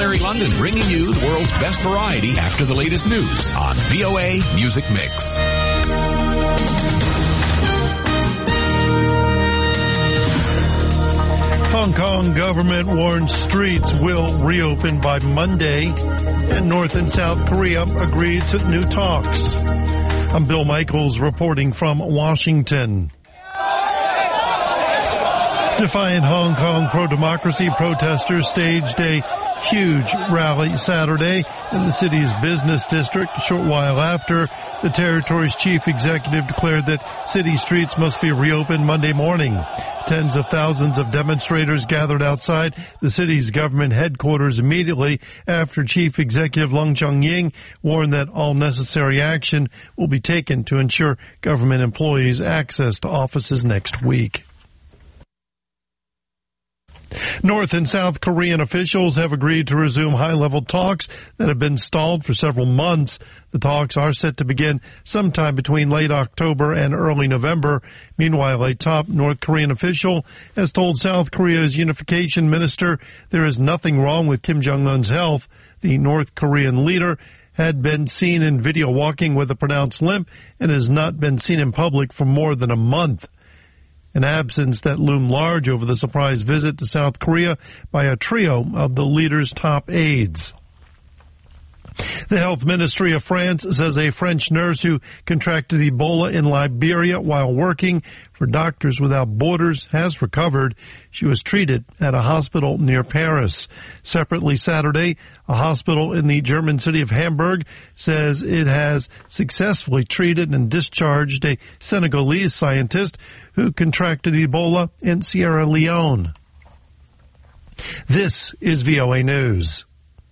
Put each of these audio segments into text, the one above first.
Larry London, bringing you the world's best variety after the latest news on VOA Music Mix. Hong Kong government warns streets will reopen by Monday, and North and South Korea agreed to new talks. I'm Bill Michaels reporting from Washington. Defiant Hong Kong pro-democracy protesters staged a huge rally Saturday in the city's business district. A short while after, the territory's chief executive declared that city streets must be reopened Monday morning. Tens of thousands of demonstrators gathered outside the city's government headquarters immediately after Chief Executive Leung Chun-ying warned that all necessary action will be taken to ensure government employees access to offices next week. North and South Korean officials have agreed to resume high-level talks that have been stalled for several months. The talks are set to begin sometime between late October and early November. Meanwhile, a top North Korean official has told South Korea's unification minister there is nothing wrong with Kim Jong-un's health. The North Korean leader had been seen in video walking with a pronounced limp and has not been seen in public for more than a month. An absence that loomed large over the surprise visit to South Korea by a trio of the leader's top aides. The health ministry of France says a French nurse who contracted Ebola in Liberia while working for Doctors Without Borders has recovered. She was treated at a hospital near Paris. Separately Saturday, a hospital in the German city of Hamburg says it has successfully treated and discharged a Senegalese scientist who contracted Ebola in Sierra Leone. This is VOA News.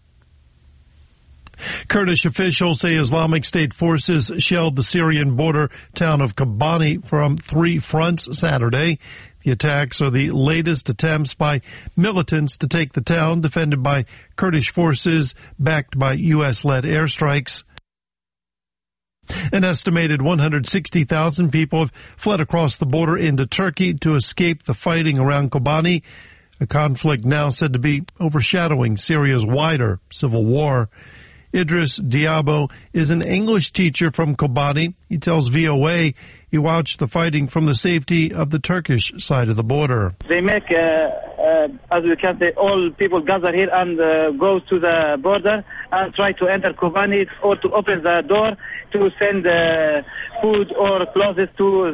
Kurdish officials say Islamic State forces shelled the Syrian border town of Kobani from 3 fronts Saturday. The attacks are the latest attempts by militants to take the town, defended by Kurdish forces backed by U.S.-led airstrikes. An estimated 160,000 people have fled across the border into Turkey to escape the fighting around Kobani, a conflict now said to be overshadowing Syria's wider civil war. Idris Diabo is an English teacher from Kobani. He tells VOA he watched the fighting from the safety of the Turkish side of the border. They make, as we can say, all people gather here and go to the border and try to enter Kobani or to open the door to send food or clothes to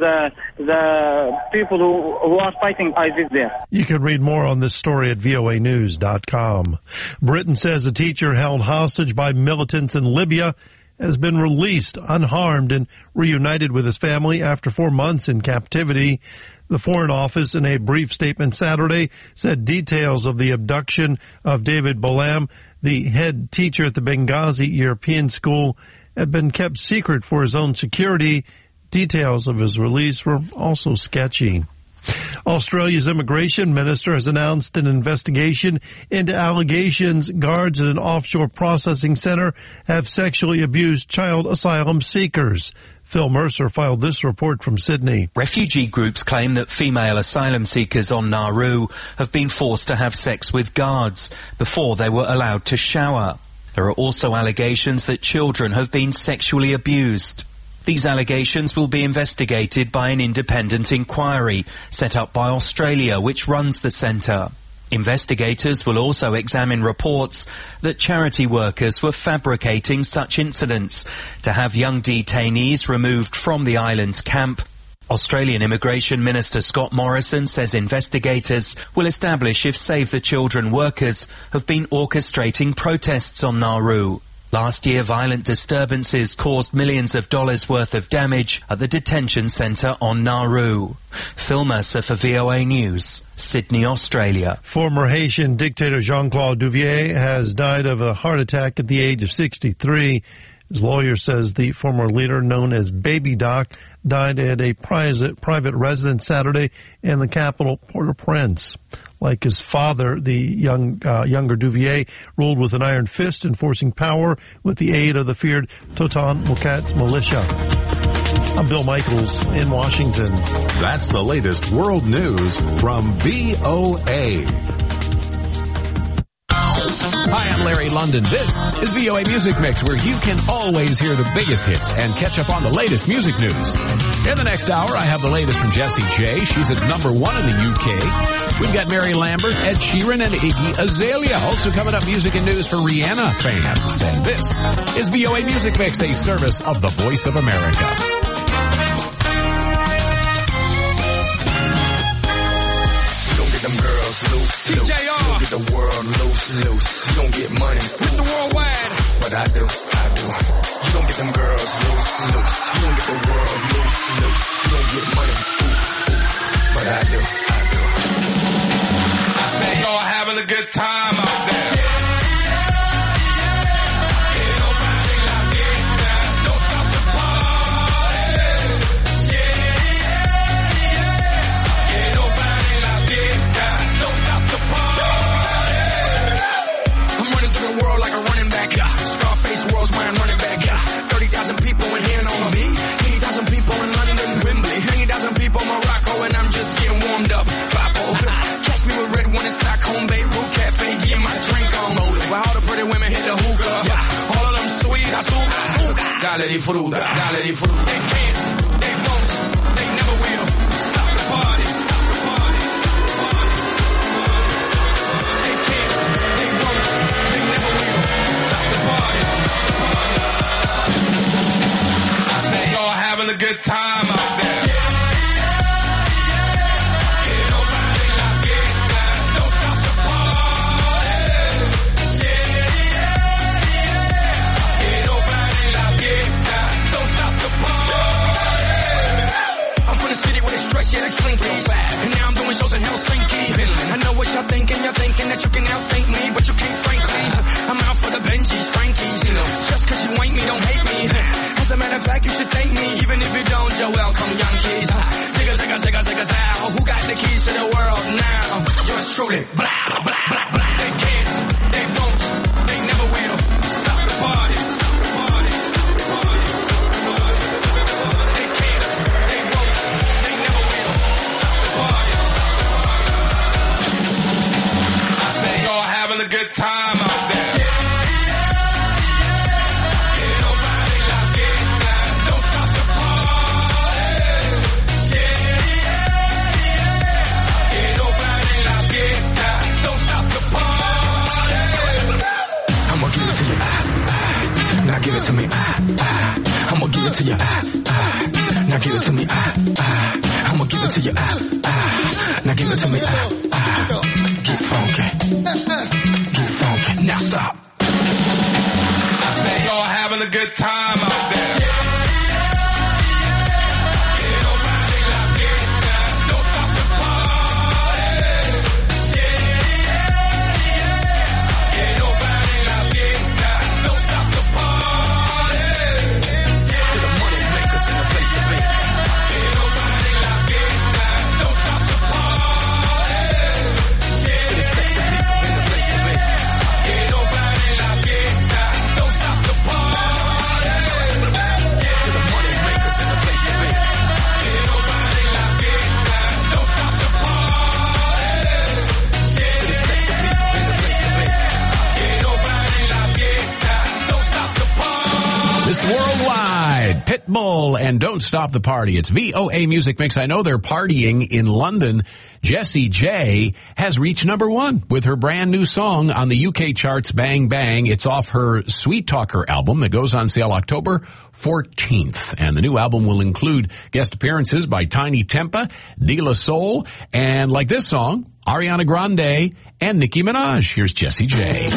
the people who are fighting ISIS there. You can read more on this story at voanews.com. Britain says a teacher held hostage by militants in Libya has been released unharmed and reunited with his family after 4 months in captivity. The Foreign Office, in a brief statement Saturday, said details of the abduction of David Bolam, the head teacher at the Benghazi European School, had been kept secret for his own security. Details of his release were also sketchy. Australia's immigration minister has announced an investigation into allegations guards at an offshore processing center have sexually abused child asylum seekers. Phil Mercer filed this report from Sydney. Refugee groups claim that female asylum seekers on Nauru have been forced to have sex with guards before they were allowed to shower. There are also allegations that children have been sexually abused. These allegations will be investigated by an independent inquiry set up by Australia, which runs the centre. Investigators will also examine reports that charity workers were fabricating such incidents to have young detainees removed from the island camp. Australian Immigration Minister Scott Morrison says investigators will establish if Save the Children workers have been orchestrating protests on Nauru. Last year, violent disturbances caused millions of dollars worth of damage at the detention centre on Nauru. Phil Mercer for VOA News, Sydney, Australia. Former Haitian dictator Jean-Claude Duvalier has died of a heart attack at the age of 63. His lawyer says the former leader, known as Baby Doc, died at a private residence Saturday in the capital, Port-au-Prince. Like his father, the younger Duvalier ruled with an iron fist, enforcing power with the aid of the feared Toton Mokats militia. I'm Bill Michaels in Washington. That's the latest world news from VOA. Hi, I'm Larry Mary London. This is VOA Music Mix, where you can always hear the biggest hits and catch up on the latest music news. In the next hour, I have the latest from Jessie J. She's at number 1 in the UK. We've got Mary Lambert, Ed Sheeran, and Iggy Azalea. Also coming up, music and news for Rihanna fans. And this is VOA Music Mix, a service of the Voice of America. TJR. You get the world loose. You don't get money. Mr. Worldwide. But I do. You don't get them girls loose. You don't get the world loose. You don't get money. But I do. I say y'all having a good time out there. Dale di fruta, dale di fruta. They can't, they won't, they never will stop the party. They can't, they won't, they never will stop the party. I say y'all having a good time out there. And now I'm doing shows in Helsinki. I know what y'all thinking that you can outthink me, but you can't, frankly. I'm out for the Benjis, Frankies, you know. Just cause you ain't me, don't hate me. As a matter of fact, you should thank me. Even if you don't, you're welcome, young keys. Zigga, zow. Who got the keys to the world now? Yours truly. Blah, blah, blah, blah. They can't, they won't, they never will stop the party. They can't, they won't, they never will stop the party. I say y'all having a good time out there. Now give it to me, I'ma give it to you, Now give it to me, I'ma give it to you, Now give it to me, Get funky, now stop. I say y'all having a good time out there. Pitbull and Don't Stop the Party. It's VOA Music Mix. I know they're partying in London. Jessie J has reached number 1 with her brand new song on the UK charts, Bang Bang. It's off her Sweet Talker album that goes on sale October 14th. And the new album will include guest appearances by Tiny Tempa, De La Soul, and like this song, Ariana Grande and Nicki Minaj. Here's Jessie J.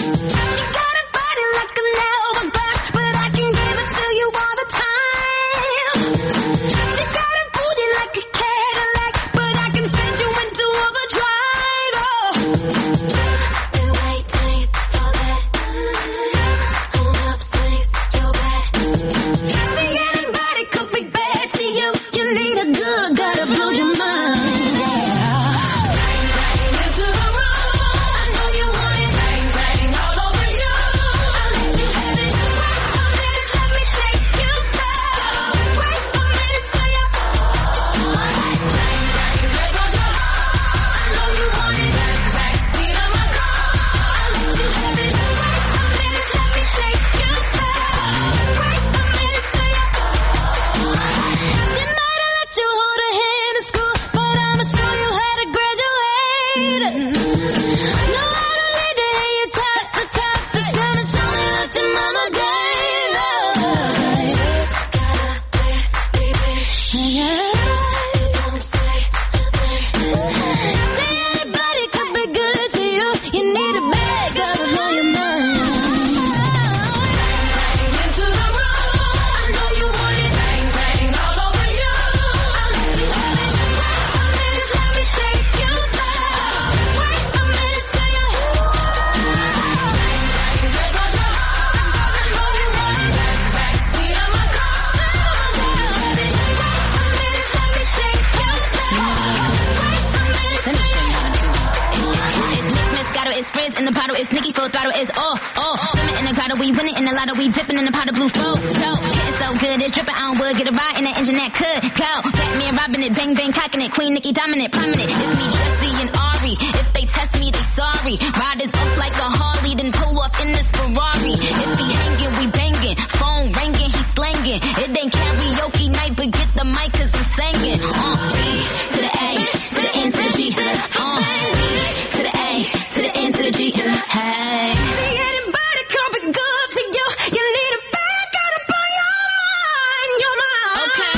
Into the room, I know you want it. Bang, bang, all over you. the bottle, it's Nicki full throttle, it's swimming in the grotto, we winning in the lotto, we dipping in the pot of blue flow. Getting so good, it's dripping on wood, get a ride in the engine that could go. Batman robbing it, bang bang cocking it, Queen Nicki dominant, prominent. It's me, Jessie and Ari. If they test me, they sorry. Riders up like a Harley, then pull off in this Ferrari. If he hanging, we banging. Phone ringing, he slanging. It ain't karaoke night, but get the mic 'cause I'm singing. G to the A, to the N to the G. B to the A, to the N to the G. Hey. Anybody coming good to you? You need a back out up on your mind. Okay.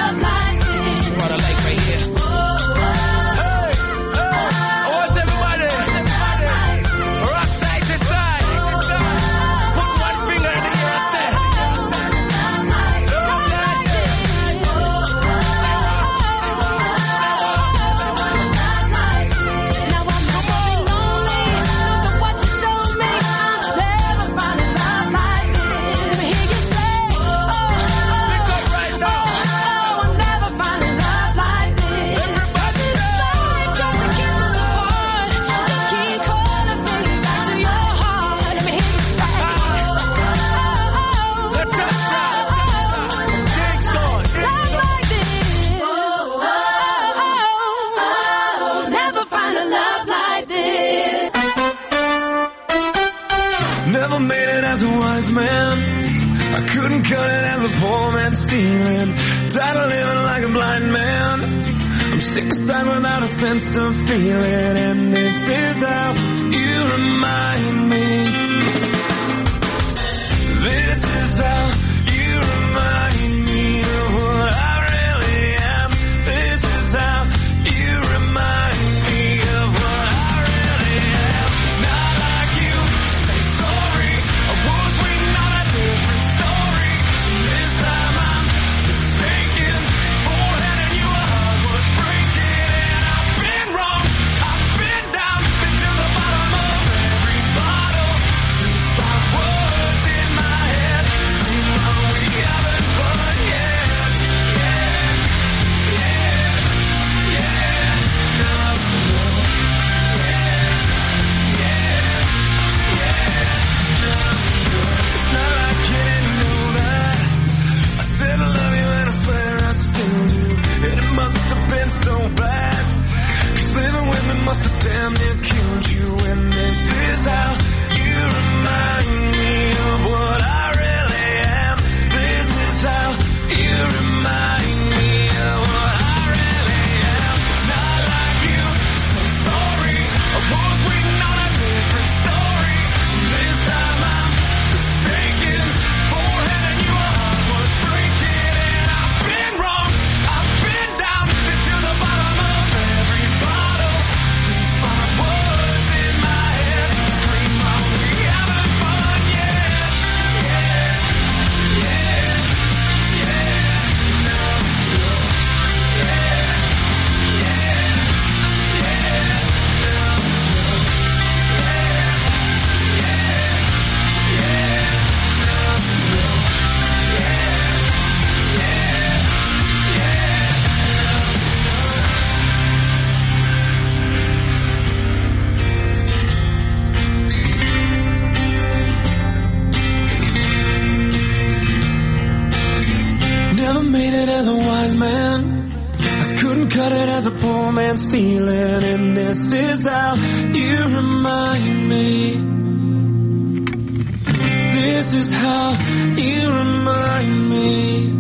I want everybody cut it as a poor man stealing. Tired of living like a blind man. I'm sick aside without a sense of feeling. And this is how you remind me. This is how you remind me of what I really am. This is how you remind me of what I really am. It's not like you to say sorry. I was waiting on a different story. This time I'm mistaken. Forehead and you are hard worth breaking. And I've been wrong. I've been down. Been to the bottom of every bottle. These 5 words in my head scream, oh, we haven't fun yet. It's not like you didn't know that. I said I love you and I swear I still do. And it must have been so bad, 'cause living with me must have damn near killed you. And this is how you remind me of what I really am. This is how you remind me of what I really am. It's not like you to say sorry. I was waiting on a different story. This time I'm mistaken. Forehead and you are hard worth breaking. And I've been wrong. I've been down. Been to the bottom of every bottle. These 5 words in my head scream, oh, we haven't fun yet. Never made it as a wise man. I couldn't cut it as a poor man stealing. And this is how you remind me. This is how you remind me.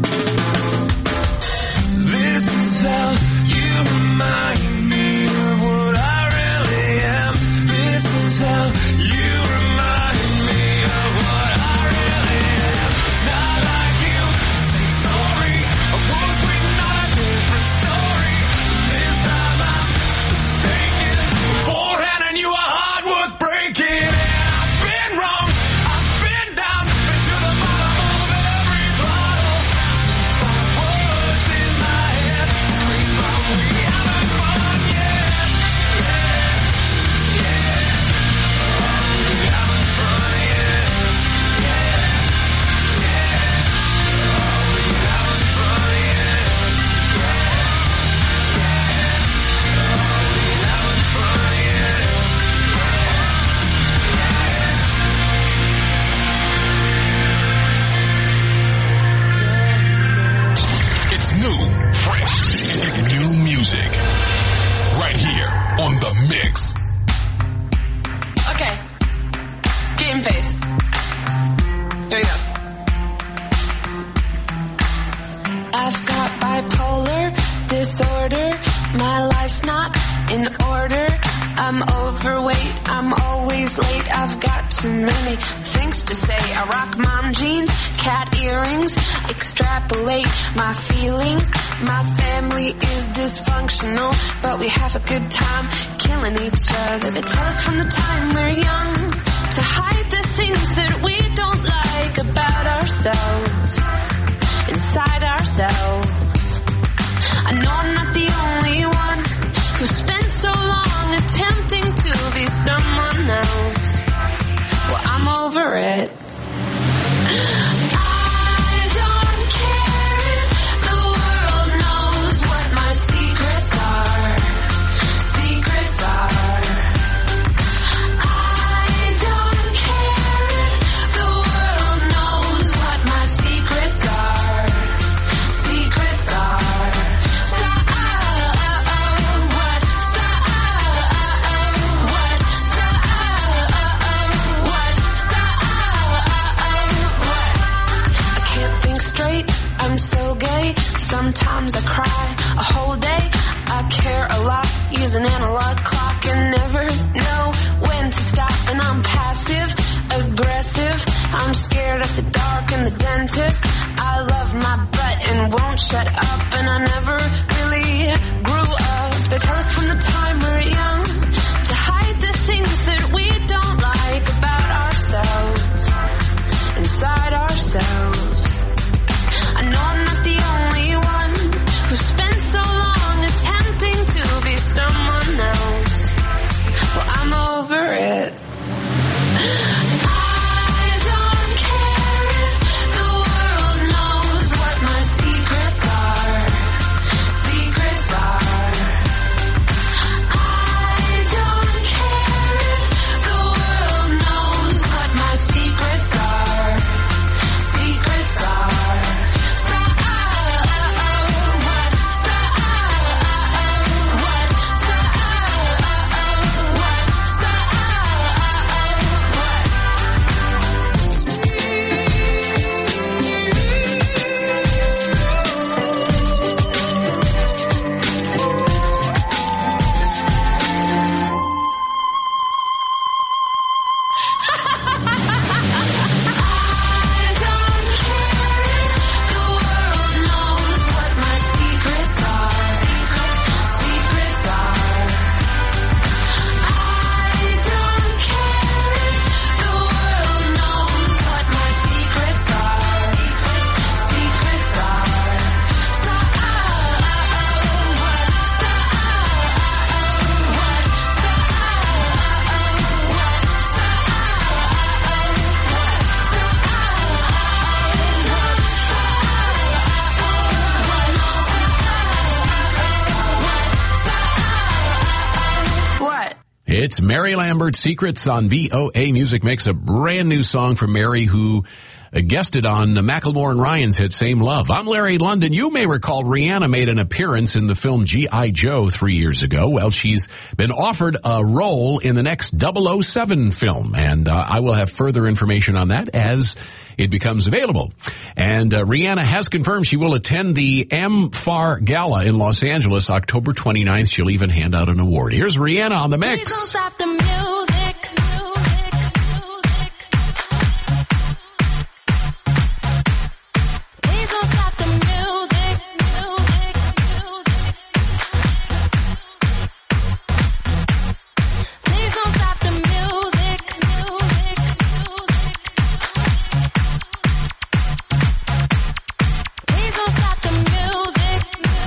This is how you remind me of what I really am. This is how you remind me of what I really am. It's not like you to say sorry. I was waiting on a different story. This time I'm mistaken. Forehead and you are hard worth breaking. And I've been wrong. I've been down. Been to the bottom of every bottle. These 5 words in my head scream, oh, we haven't fun yet. We haven't fun yet. We haven't fun yet. We haven't fun yet. It's new, fresh, it's new music. Right here on The Mix. Okay. Game face. Here we go. I've got bipolar disorder. My life's not in order. I'm overweight. I'm always late. I've got too many things to say. I rock mom jeans, cat earrings, extrapolate my feelings. My family is dysfunctional, but we have a good time killing each other. They tell us from the time we're young to hide the things that we don't like about ourselves, inside ourselves. I know I'm not the only one who spent so long attempting to be someone else. Well, I'm over it. I don't care if the world knows what my secrets are. Secrets are. I don't care if the world knows what my secrets are. late, I'm so gay. Sometimes I cry a whole day. I care a lot, use an analog clock and never know when to stop. And I'm passive, aggressive. I'm scared of the dark and the dentist. I love my butt and won't shut up. And I never really grew up. They tell us from the time we're young to hide the things that we don't like about ourselves, inside ourselves. I know I'm not the only one who spent so long attempting to be someone else. Well, I'm over it. I don't care if the world knows what my secrets are. Secrets are. I don't care if the world knows what my secrets are. Secrets are. It's Mary Lambert, Secrets on VOA Music Mix, a brand new song from Mary, who guested on Macklemore and Ryan's hit Same Love. I'm Larry London. You may recall Rihanna made an appearance in the film G.I. Joe 3 years ago. Well, she's been offered a role in the next 007 film, and I will have further information on that as it becomes available. And Rihanna has confirmed she will attend the MFAR Gala in Los Angeles October 29th. She'll even hand out an award. Here's Rihanna on the mix. Please don't stop the music. Please don't stop the music. Please don't stop the music. Please don't stop the music.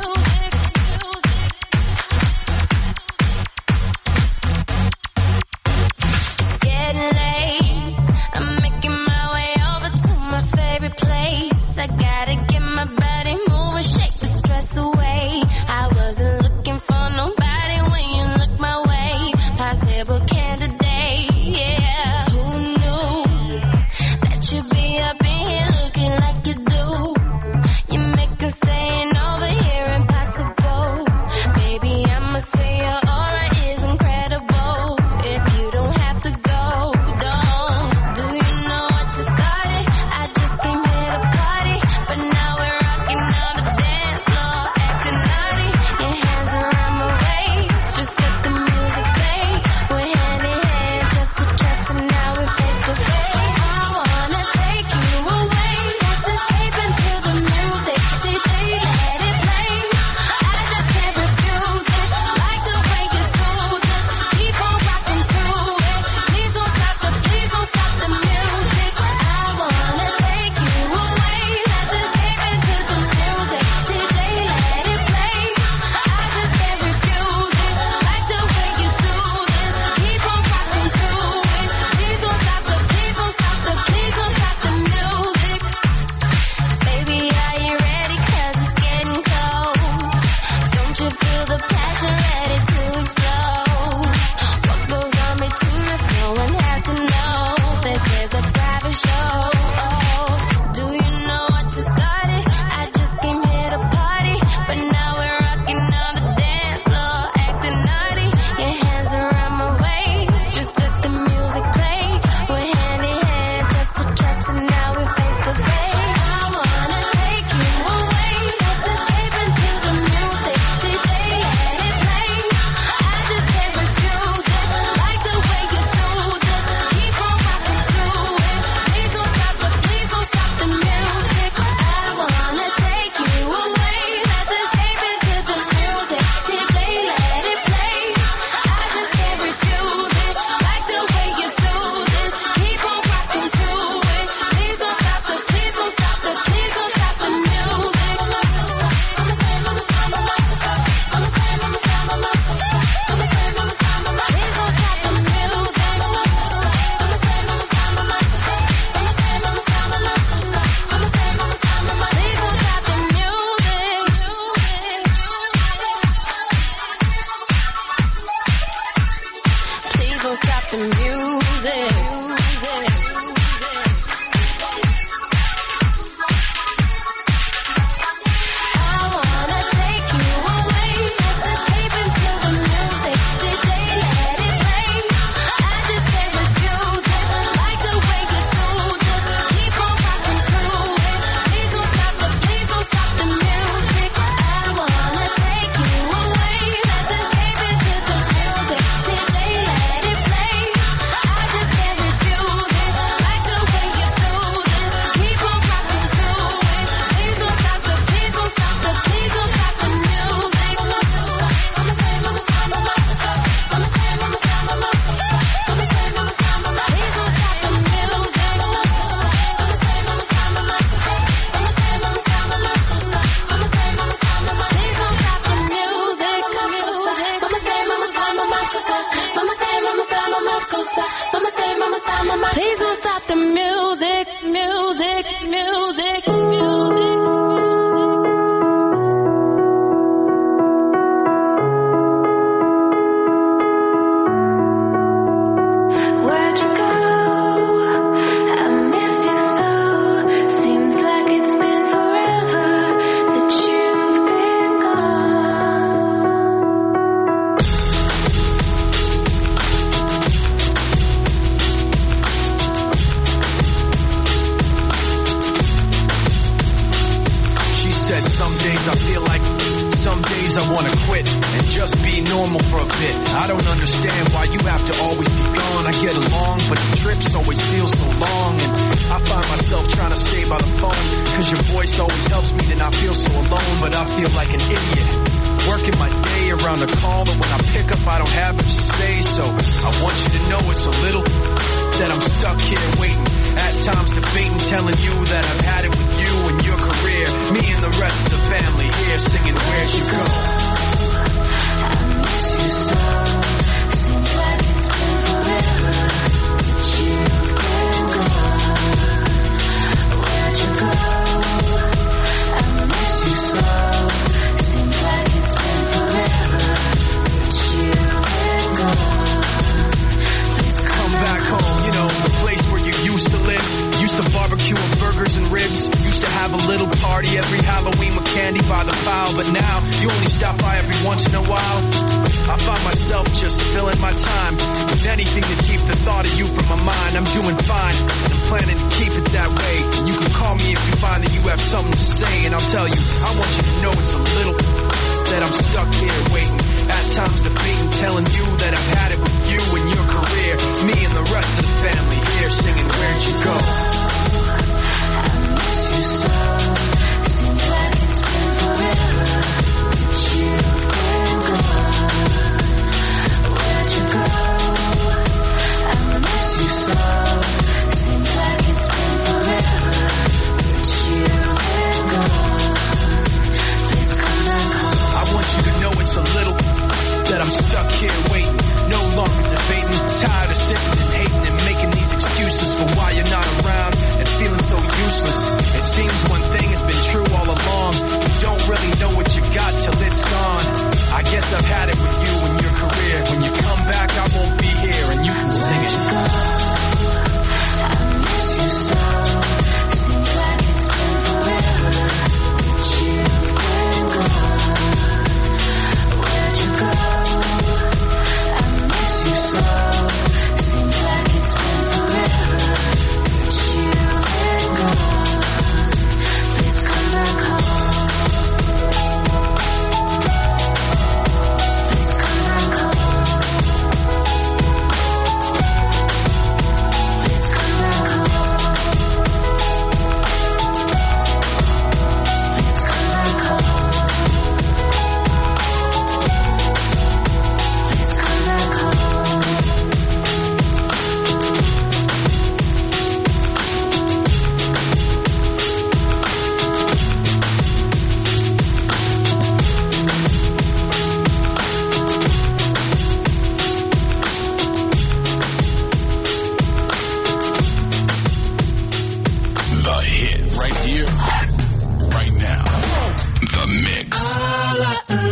It's getting late. I'm making my way over to my favorite place. I gotta get my body moving, shake the stress away. I wasn't looking for nobody when you look my way. Possible candidate, yeah. Who knew that you'd be up in here looking like you do? You make us staying over here impossible. Baby, I'ma say your aura is incredible. If you don't have to go, don't. Do you know what just started? I just came here to party, but now we're rocking on the dance floor, acting said some days I feel like some days I wanna quit and just be normal for a bit. I don't understand why you have to always be gone. I get along, but the trips always feel so long. And I find myself trying to stay by the phone, cause your voice always helps me to not feel so alone. But I feel like an idiot, working my day around the call, and when I pick up I don't have much to say. So I want you to know it's a little that I'm stuck here waiting, at times debating, telling you that I've had it with you and your career, me and the rest of the family here singing Where'd You Go? I miss you so. Seems like it's been forever that you've been gone. Where'd you go? I miss you so. Seems like it's been forever that you've been gone. Please come back home, you know, the place where you used to live. Used to barbecue and burgers and ribs. Used to have a little party every Halloween with candy by the pile. But now, you only stop by every once in a while. I find myself just filling my time with anything to keep the thought of you from my mind. I'm doing fine, and I'm planning to keep it that way. And you can call me if you find that you have something to say. And I'll tell you, I want you to know it's a little that I'm stuck here waiting, at times debating, telling you that I've had it with you and your career, me and the rest of the family here singing Where'd You Go? I miss you so. Seems like it's been forever that you've been gone. Where'd you go? I miss you so. Seems like it's been forever that you've been gone. Please come back home. I want you to know it's a little that I'm stuck here waiting, no longer debating, tired of sitting and hating and making these excuses for why you're not around and feeling so useless. It seems one thing has been true all along, you don't really know what you got till it's gone. I guess I've had it with you and your career. When you come back I won't be here and you can sing it. I miss you so. Seems like it's been forever that you've been gone. Where'd you go? I miss you so. Seems like it's been forever that you've been gone. Please come back home. Please come back home. Please come back home. Please come back home. Please come back home. The hit right here, right now. The Mix.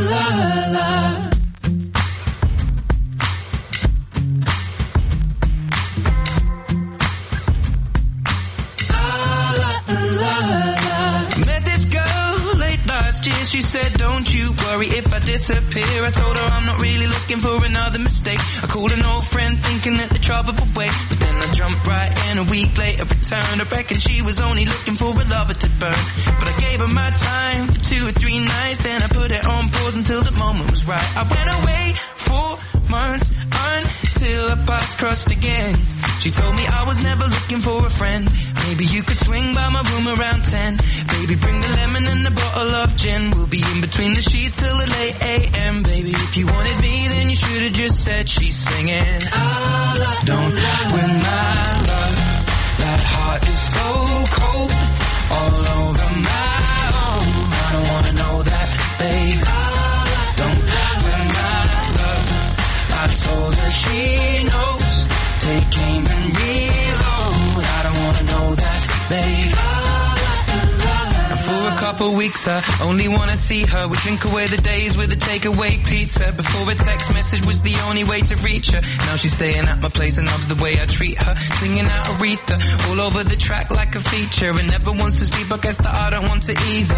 Met this girl late last year. She said, don't you worry if I disappear. I told her I'm not really looking for another mistake. I called an old friend thinking that the trouble would wait, but then I jumped right in. A week later returned. I reckon she was only looking for a lover to burn, but I gave her my time for 2 or 3 nights. Then I put it on pause until the moment was right. I went away 4 months until our paths crossed again. She told me I was never looking for a friend. Maybe you could swing by my room around 10. Baby, bring the lemon and a bottle of gin. We'll be in between the sheets till the late AM. Baby, if you wanted me, then you should have just said she's singing. Don't win my love. That heart is so cold, all over my own. I don't wanna know that, babe. Don't win my love. I told her she knows. Take aim and reload. I don't wanna know that, babe. And for a couple weeks I only wanna see her. We drink away the days with a takeaway pizza. Before a text message was the only way to reach her. Now she's staying at my place and loves the way I treat her. Singing out Aretha all over the track like a feature. And never wants to sleep, I guess that I don't want to either.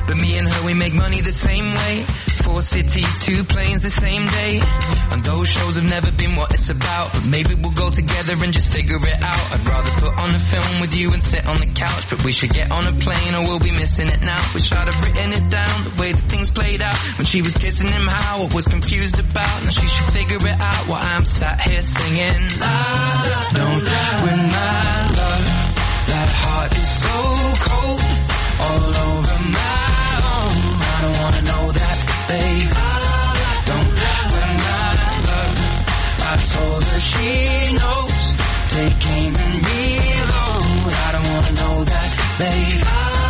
But me and her, we make money the same way. 4 cities, 2 planes the same day. And those shows have never been what it's about. But maybe we'll go together and just figure it out. I'd rather put on a film with you and sit on the couch. But we should get on a plane or we'll be missing it now. Wish I'd have written it down, the way that things played out. When she was kissing him, how I was confused about. Now she should figure it out while I'm sat here singing. Don't win my love. That heart is so cold, all over my own. I don't wanna know that, babe. Don't win my love. I told her she knows. Take aim and reload. I don't wanna know that, babe.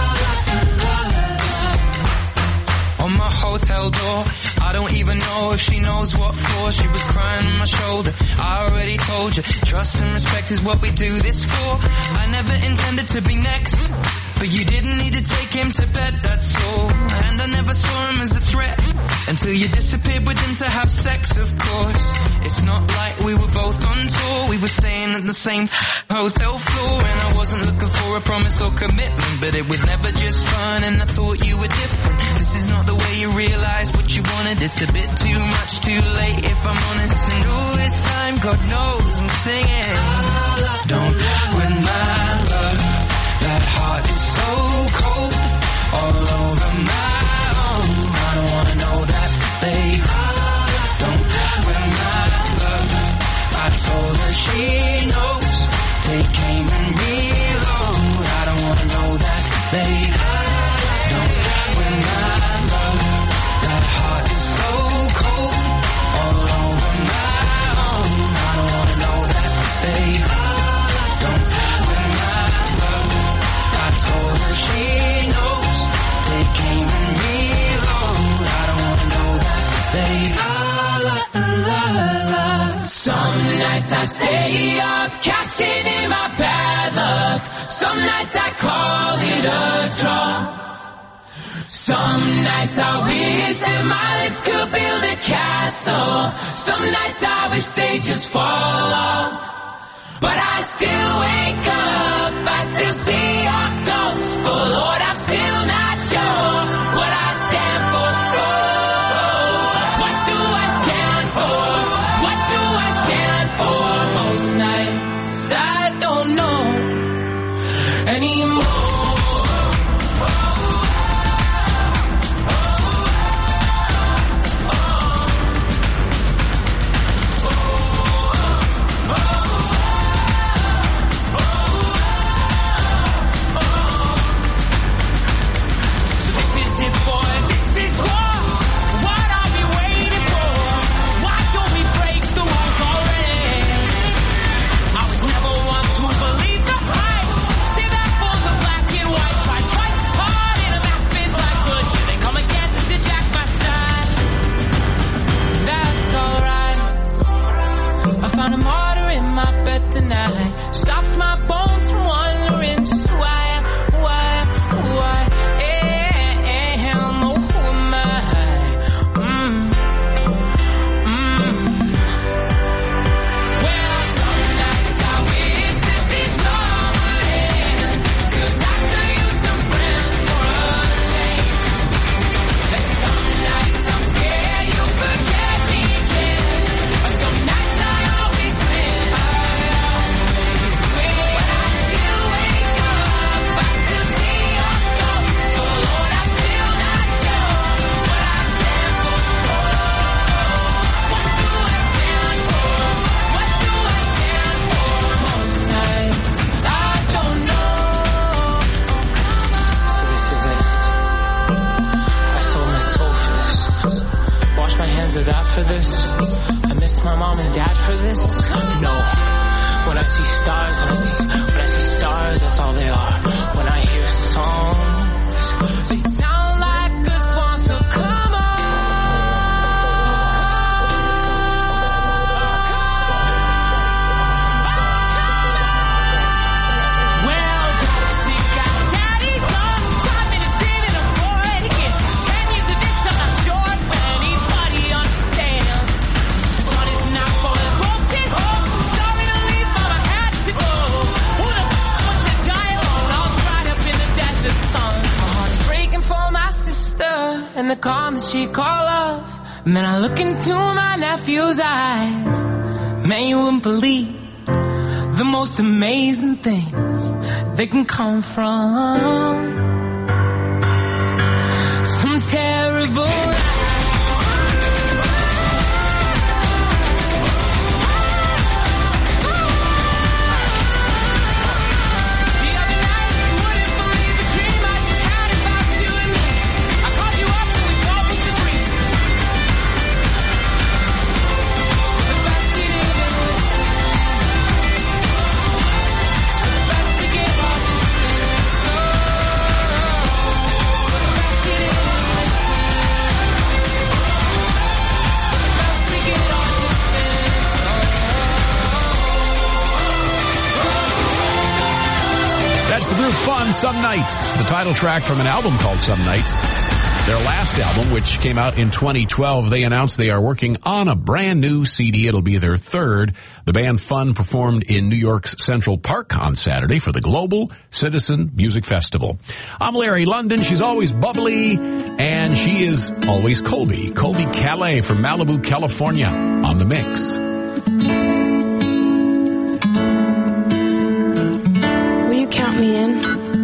On my hotel door, I don't even know if she knows what for. She was crying on my shoulder. I already told you, trust and respect is what we do this for. I never intended to be next, but you didn't need to take him to bed, that's all. And I never saw him as a threat until you disappeared with him to have sex, of course. It's not like we were both on tour. We were staying at the same hotel floor. And I wasn't looking for a promise or commitment, but it was never just fun and I thought you were different. This is not the way you realize what you wanted. It's a bit too much, too late if I'm honest. And all this time, God knows I'm singing. Don't win my love. That heart is so cold, all over my own. I don't wanna know that, babe. Don't win my love. I told her she knows. Take aim and reload. I don't wanna know that, babe. Don't win my love. That heart is so cold, all over my own. I don't wanna know that, babe. Don't win my love. I told her she knows. Take aim and reload. I don't wanna know that, babe. Some nights I stay up, cashing in my bad luck. Some nights I call it a draw. Some nights I wish that my lips could build a castle. Some nights I wish they just fall off. But I still wake up, I still see your gospel. Lord, I'm still not sure what I stand for. What do I stand for? What do I stand for? Most nights I don't know anymore. Found a martyr in my bed tonight. Stops my bones from wandering. Just why am, oh, who am I? Well, some nights I wish that this all would end, 'cause I could use some friends for a change. And some nights I'm scared you'll forget me again. Or some nights I always win. But I still wake up, I still see your gospel. Lord, I'm still not sure what I stand for. What do I stand for? What do I stand for? Most nights I don't know. So this is it. I sold my soul for this. Wash my hands of that for this. I miss my mom and dad for this. No. When I see stars, when I see stars, that's all they are. When I hear songs, they sound like a swan, so come on. Well, Daddy got daddy's on. 5 minutes in and I'm bored again. 10 years of this, I'm not sure when anybody understands. The sun is not falling, folks at home. Sorry to leave, mama had to go. Who the f*** wants to die alone? All cried up in the desert sun. My heart's breaking for and the calm that she call love. Man, I look into my nephew's eyes. Man, you wouldn't believe the most amazing things they can come from some terrible. That's the group Fun, Some Nights, the title track from an album called Some Nights. Their last album, which came out in 2012, they announced they are working on a brand new CD. It'll be their third. The band Fun performed in New York's Central Park on Saturday for the Global Citizen Music Festival. I'm Larry London. She's always bubbly, and she is always Colby. Colby Calais from Malibu, California, on the mix. Count me in.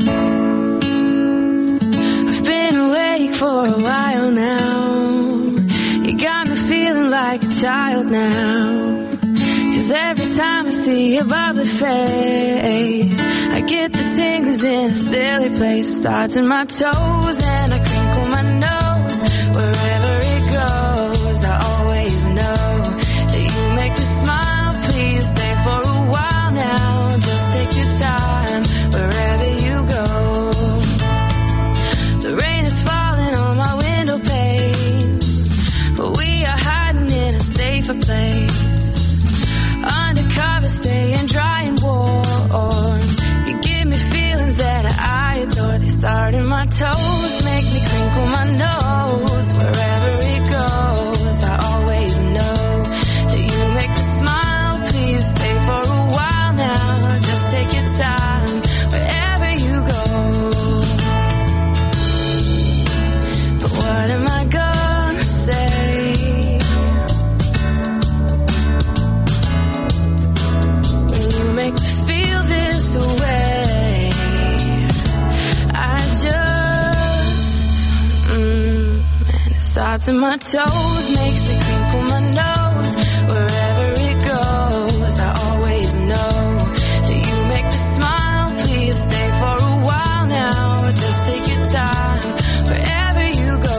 I've been awake for a while now. You got me feeling like a child now. 'Cause every time I see your bubbly face, I get the tingles in a silly place. It starts in my toes and I crinkle my nose. Wherever it goes, I always know that you make me smile. Please stay for a while now. Just take your time. Wherever you go, the rain is falling on my window pane, but we are hiding in a safer place. Undercover, staying dry and warm. You give me feelings that I adore. They start in my toes, make me crinkle my nose. Wherever it goes, I always know that you make me smile. Please stay for a while now. Just take your time. Wherever you go. But what am I gonna say when you make me feel this way? I just and it starts in my toes, makes me crinkle my nose. Wherever it goes, I always know that you make me smile. Please stay for a while now. Just take your time. Wherever you go.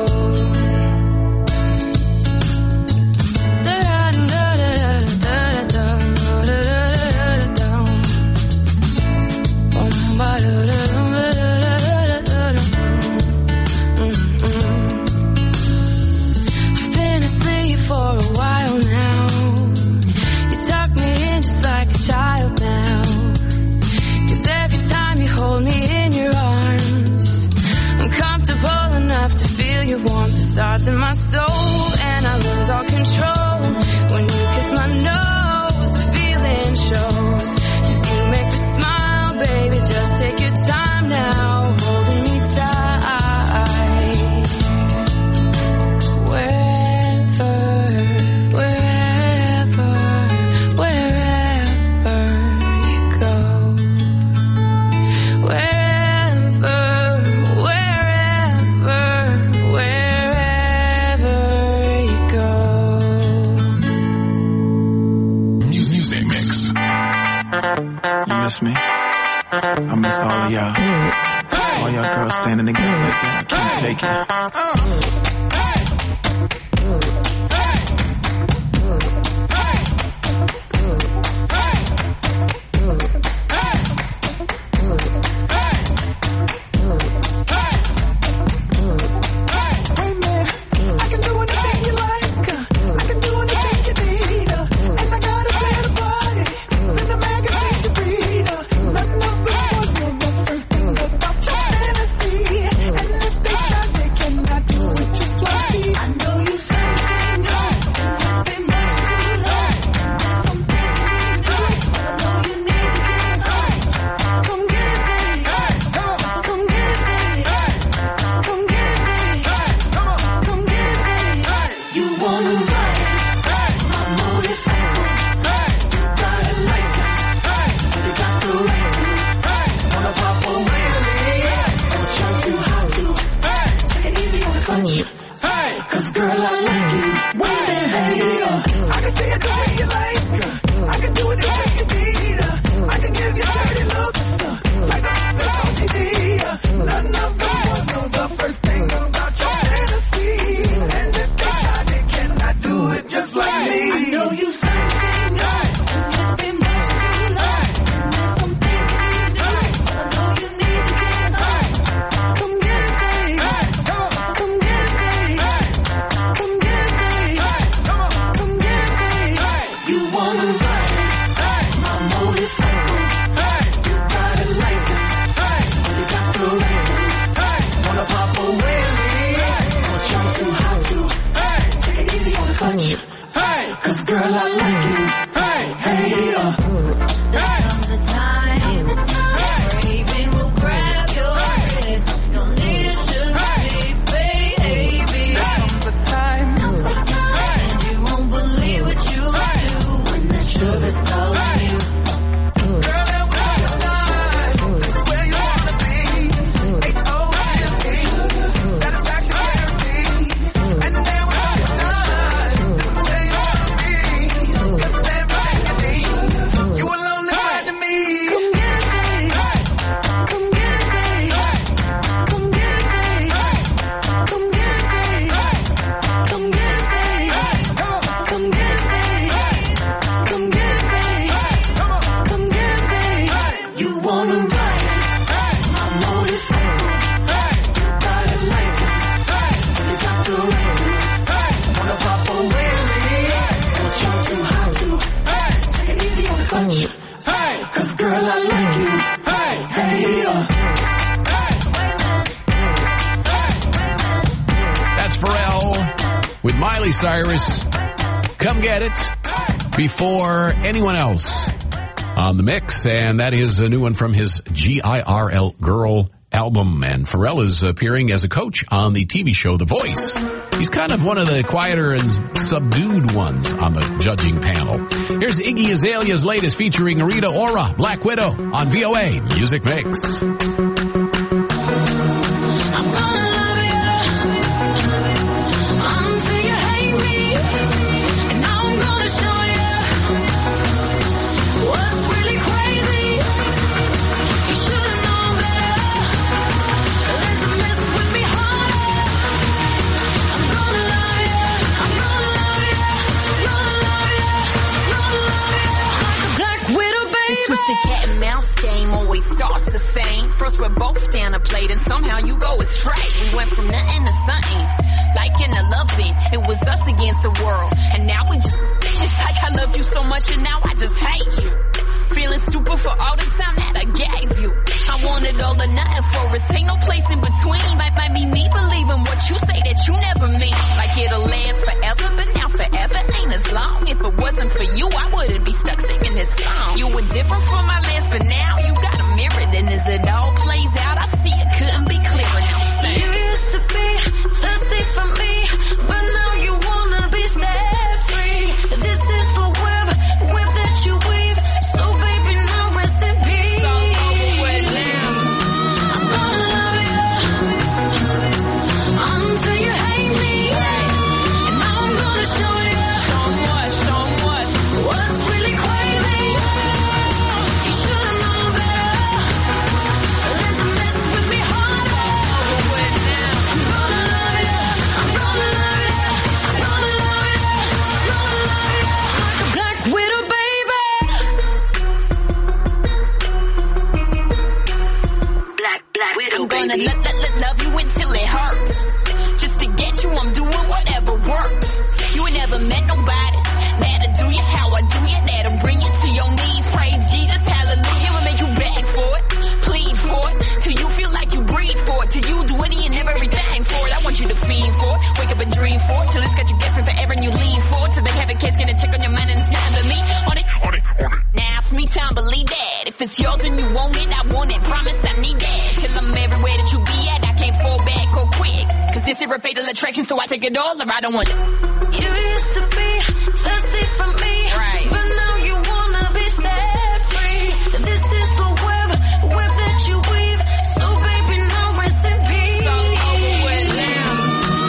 I've been asleep for a while now. You tuck me in just like a child now. 'Cause every time you hold me in your arms, I'm comfortable enough to feel your warmth. It starts in my soul and I lose all control. When you kiss my nose, the feeling shows. 'Cause you make me smile, baby. Just take your time now, holding me tight. Wherever you go. Wherever you go. Music Mix. You miss me? I miss all of y'all. All y'all girls standing together like that. I can't take it. Just clutch. Hey, cause girl, I like you. Hey, I can see it the way you like. I can do it the way you need. I can give you dirty looks like that's on TV. None of the boys know the first thing about your fantasy. And if they try, they cannot do it just like me. I know you say it, it's been much too long. There's some things we need to do, so I know you need to get home. Come get it, babe. Come get it, babe. Come get it, babe. Come get it, babe. You wanna ride my motorcycle? You got a license? You got the right to? Wanna pop a wheelie? But you're too hot to. Take it easy on the clutch. Cause girl, I like you. Hey, comes the time, baby, we'll grab your wrist. You'll need a sugar face, baby. Comes the time, and you won't believe what you do when the sugar's calling you. Girl, that was your time. This is where you wanna be. H-O-M-E, satisfaction guaranteed. And now it's your time. This is where you wanna be. Cause it's everything you need. You alone and right to me. Come get it, babe. Come get it, babe. Come get it, babe. Come get it, babe. Come get it, babe. Come get it, babe. Come get it, babe. Come get it, babe. You wanna ride my motorcycle? You got a license? You got the right to? Wanna pop a wheelie? But you're too hot to. Take it easy on the clutch. Cause girl, I like you. Hey, That's Pharrell with Miley Cyrus. Come get it before anyone else on the mix. And that is a new one from his GIRL Girl album. And Pharrell is appearing as a coach on the TV show The Voice. He's kind of one of the quieter and subdued ones on the judging panel. Here's Iggy Azalea's latest featuring Rita Ora, Black Widow, on VOA Music Mix. Twisted cat and mouse game always starts the same. First we're both down a plate and somehow you go astray. We went from nothing to something, like in a love scene. It was us against the world, and now we just, it's like I loved you so much and now I just hate you. Feeling stupid for all the time that I gave you. I wanted all or nothing for us, ain't no place in between. Might be me believing what you say that you never mean. Like it'll last forever, but now forever ain't as long. If it wasn't for you, I wouldn't be stuck singing this song. You were different from my last, but now you got a mirror. And as it all plays out, I see it couldn't be clearer. Now say, you used to be thirsty for me, but now you wanna be set free. This is the web that you weave. So baby, now rest in peace. It's all over with now. I'm gonna love you until you hate me, and now I'm gonna show you what's really crazy. You should've known better. Let the mess with me harder. Over with now. I'm gonna love you. I'm gonna love you. I'm gonna love you. I'm gonna love you like a Black Widow, baby. Black Widow, I'm gonna love you until it hurts. Just to get you, I'm doing whatever works. You ain't never met nobody that'll do you how I do you, that'll bring you to your knees. Praise Jesus, hallelujah, will make you beg for it, plead for it, till you feel like you breathe for it, till you do any and everything for it. I want you to fiend for it, wake up and dream for it, till it's got you guessing forever and you lean for it, till they have a case, get a check on your mind and it's not but me on it. Now it's me time, believe that. If it's yours and you want it, I want it. Promise I need that. Till I'm everywhere that you be at, I can't fall back or quick. Cause this is a fatal attraction, so I take it all or I don't want it. You used to be thirsty for me, right? But now you wanna be set free. This is the web that you weave. So baby, now rest in peace. It's all over with now.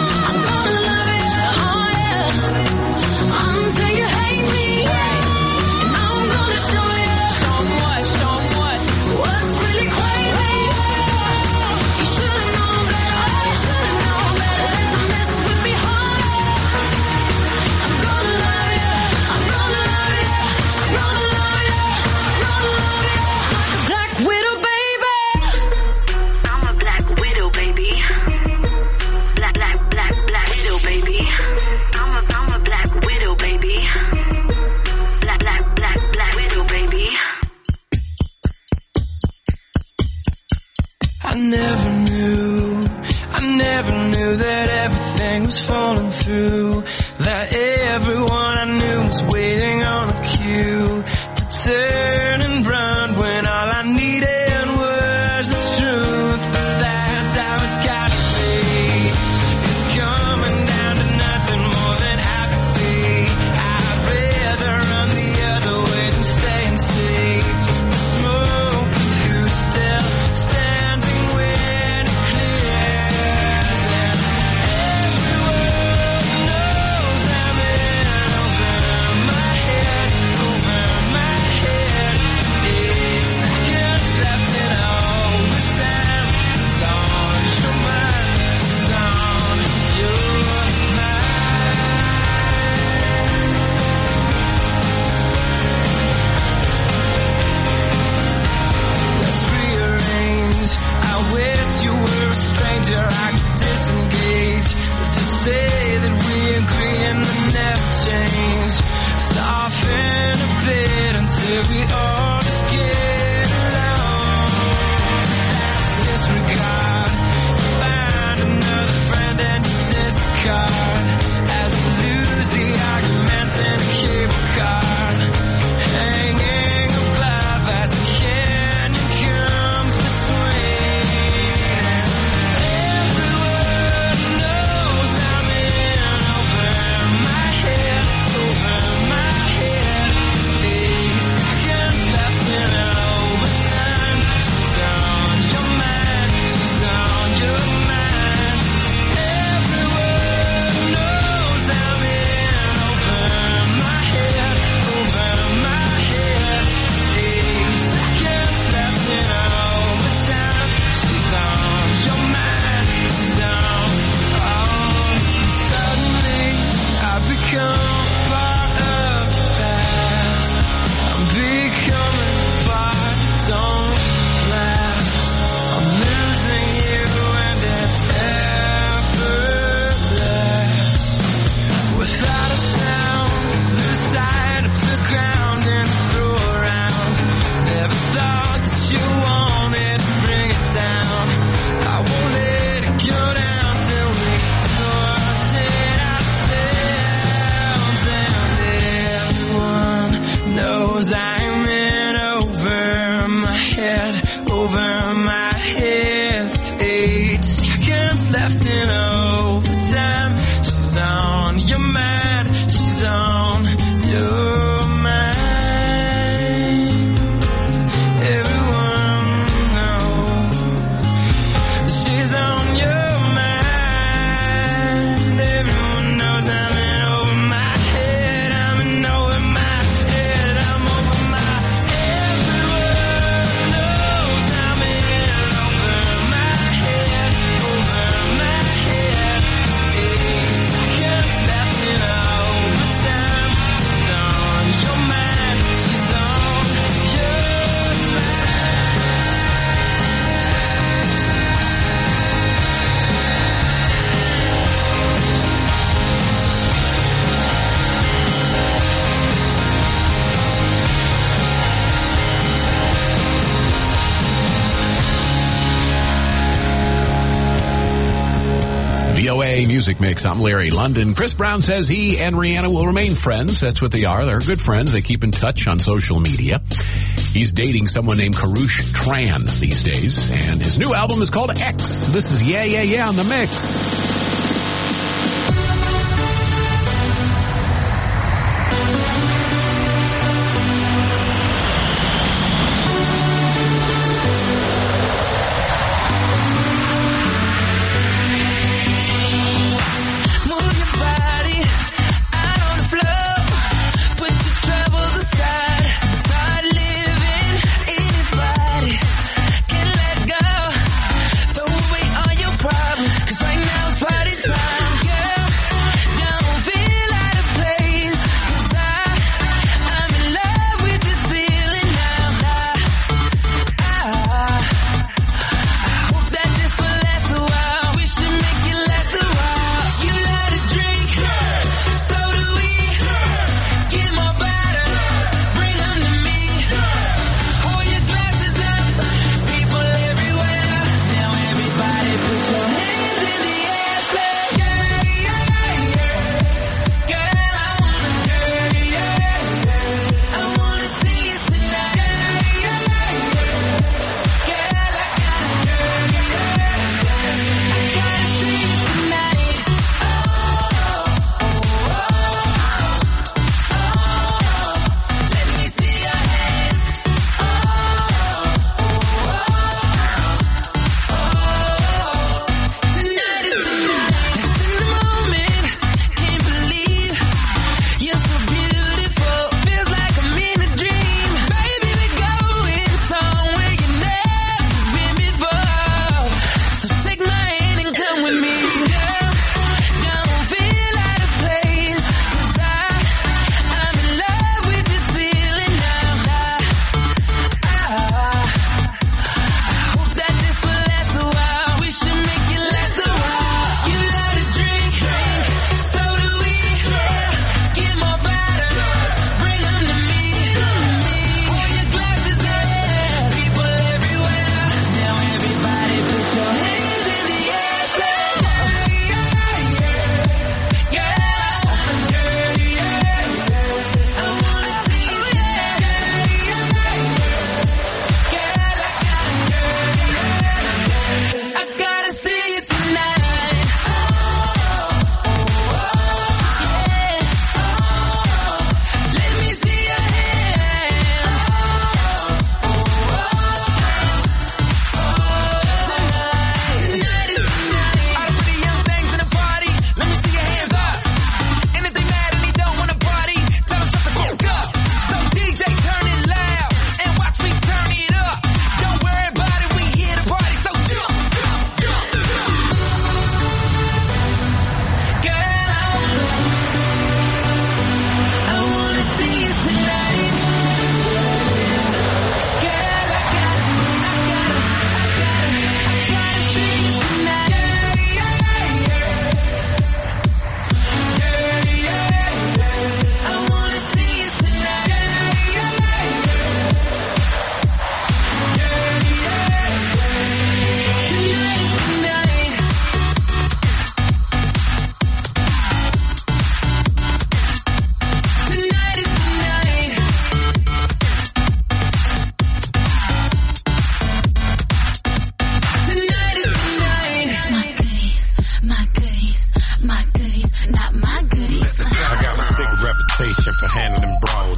knew that everything was falling through, that everyone I knew was waiting on a cue to turn and run when all I needed was the truth. But that's how it's gotta be. It's coming down to nothing more than apathy. I'd rather run the other way than stay and see the smoke. Who's still standing when it clears? And everyone knows I'm in over my head, over my head. 8 seconds left in overtime. She's on your mind, she's on your mind. Let's rearrange. I wish you were a stranger I could disengage. To say that we agree and then never change. Soften a bit until we all just get along. That's disregard. You find another friend and you discard. As you lose the arguments in a cable car. Hanging above as the canyon comes between. Everyone knows I'm in over my head, over my head. 8 seconds left in overtime. She's on your mind, she's on your mind. Everyone knows I'm in over my head, over my head. 8 seconds left in overtime. She's on your mind, she's on. Suddenly I've become part of the past. I'm becoming part that don't last. I'm losing you and it's effortless. Without a sound, lose sight of the ground and throw around. Never thought that you wanted to bring it down. I won't let it go down till we sort it ourselves. And everyone knows I'm in over my head, over my head. 8 seconds left in overtime. She's on your mind, she's on your mind. Everyone knows she's on your mind. Everyone knows I'm in over my head, I'm in over my head, I'm over my. Everyone knows I'm in over my head, over my head. 8 seconds left in overtime. She's on your mind, she's on your VOA Music Mix. I'm Larry London. Chris Brown says he and Rihanna will remain friends. That's what they are. They're good friends. They keep in touch on social media. He's dating someone named Karrueche Tran these days, and his new album is called X. This is Yeah, Yeah, Yeah on the mix. Move your body out on the floor. Put your troubles aside. Start living. Anybody can let go. Throw away all your problems. 'Cause right now it's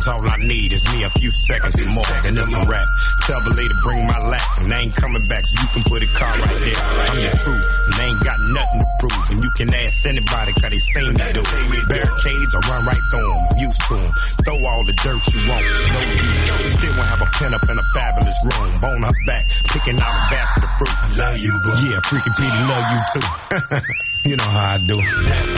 Cause all I need is me a few seconds and more, and it's a rap. Tell the lady bring my lap, and they ain't coming back, so you can put a car right there. I'm the truth, and they ain't got nothing to prove, and you can ask anybody, cause they seen me do. Barricades, I run right through them, used to them. Throw all the dirt you want, no use. Still won't have a pen up in a fabulous room, bone her back, picking out a basket of fruit. I love you, boo. Yeah, freaking Petey love you too. You know how I do.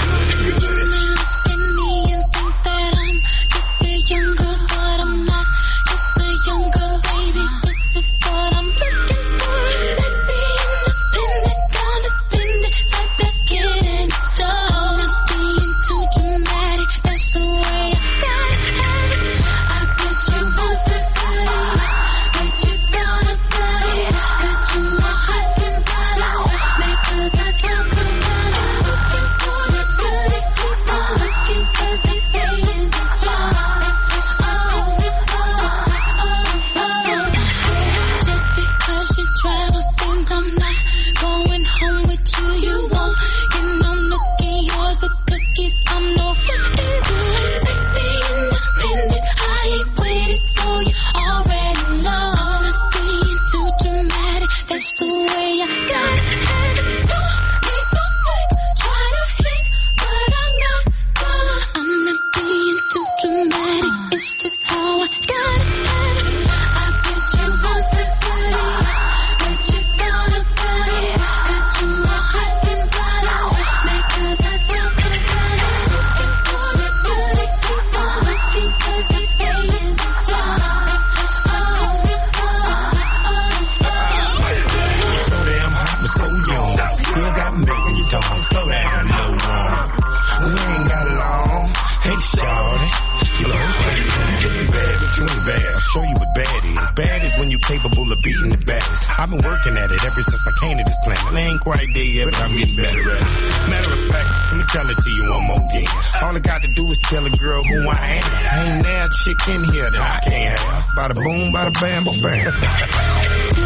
Young girl, but I'm not just a young girl, baby. This is what I'm looking for. Sexy, independent, gonna spend it. Type that's getting started. Not being too dramatic, that's the way I gotta have it. I bet you want the body, bet you gonna buy it. Got you all hot and bothered, because I talk about it. Looking for the goodies, keep on looking, cause they stay in the jar. Travel things, I'm not going home with you. You won't get no nookie, you're the cookies, I'm no rookie. I'm sexy, independent, I ain't waiting, so you already know. I'm not being too dramatic, that's the way I gotta have it. Make no fake, try to hate, but I'm not gonna. I'm not being too dramatic, it's just how I gotta have it. I bet you want the body, you gonna buy it. Got you all hot and bothered, because I talk about it. Looking for the goodies, keep on looking, cause they stay in the jar. So damn hot, but so young. Still got me making you talk. Slow down, no one. We ain't got long. Hey, shawty. You know, you think you bad, but you ain't bad. I'll show you what bad is. Bad is when you're capable of beating the baddest. I've been working at it ever since I came to this planet. I ain't quite there yet, but I'm getting better at it. Matter of fact, let me tell it to you one more again. All I got to do is tell a girl who I am. Ain't now a chick in here that I can't have. Bada boom, bada bam, bam.